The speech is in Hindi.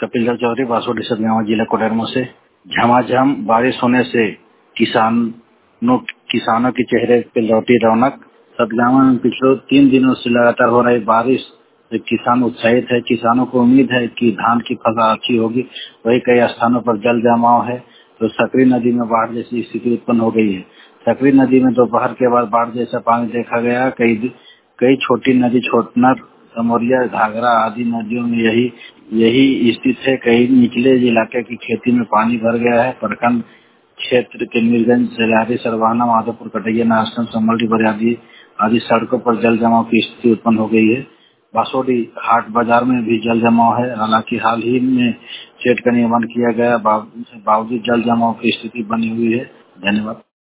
कपिलदेव चौधरी, बासोटी सतगावा जिला कोडरमा से। झमाझम बारिश होने से किसानों के चेहरे पर लौटी रौनक। सतगावा में पिछले 3 दिनों से लगातार हो रही बारिश से किसान उत्साहित है। किसानों को उम्मीद है कि धान की फसल अच्छी होगी। वही कई स्थानों पर जल जमाव है तो सकरी नदी में बाढ़ जैसी स्थिति उत्पन्न हो गई है। सकरी नदी में दोपहर के बाद बाढ़ जैसा पानी देखा गया। कई छोटी नदी छोटनर, समोरिया, घाघरा आदि नदियों में यही स्थिति है। कई निचले इलाके की खेती में पानी भर गया है। प्रखंड क्षेत्र के मीरगंज, सलारी, सरवाना, माधोपुर, कटैया, नारायणगंज, संभल, बरियादी आदि सड़कों पर जल जमाव की स्थिति उत्पन्न हो गई है। बासोटी हाट बाजार में भी जल जमाव है। हालांकि हाल ही में शेड का निर्माण किया गया बावजूद जल जमाव की स्थिति बनी हुई है। धन्यवाद।